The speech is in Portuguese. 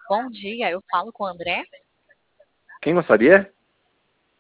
Bom dia, eu falo com o André. Quem gostaria?